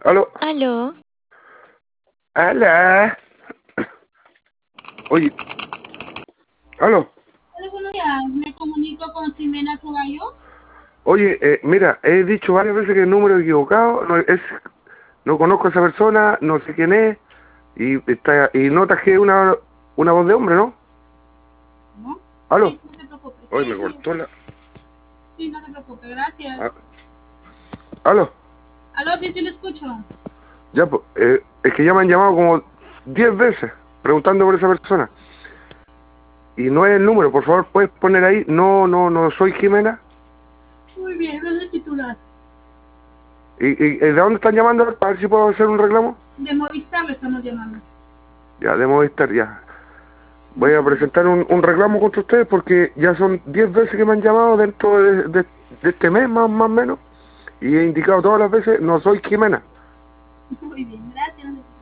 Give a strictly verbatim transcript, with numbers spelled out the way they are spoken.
Aló. Aló. Hola. Oye. Aló. Hola, buenos días. Me comunico con Ximena Caballo. Oye, eh, mira, he dicho varias veces que el número es equivocado, no, es, no conozco a esa persona, no sé quién es, y está y notas que es una, una voz de hombre, ¿no? ¿No? Aló. Sí, no te preocupes. Oye, Sí, me sí. cortó la... Sí, no te preocupes. Gracias. Ah, aló. Aló, sí, sí, lo escucho. Ya, pues, eh, es que ya me han llamado como diez veces preguntando por esa persona. Y no es el número, por favor, puedes poner ahí, no, no, no soy Jimena. Muy bien, no es el titular. ¿Y, y de dónde están llamando? Para ver si puedo hacer un reclamo. De Movistar le estamos llamando. Ya, de Movistar, ya. Voy a Muchas gracias. presentar un, un reclamo contra ustedes porque ya son diez veces que me han llamado dentro de, de- de este mes, más más o menos, y he indicado todas las veces, no soy Jimena. Muy bien, gracias.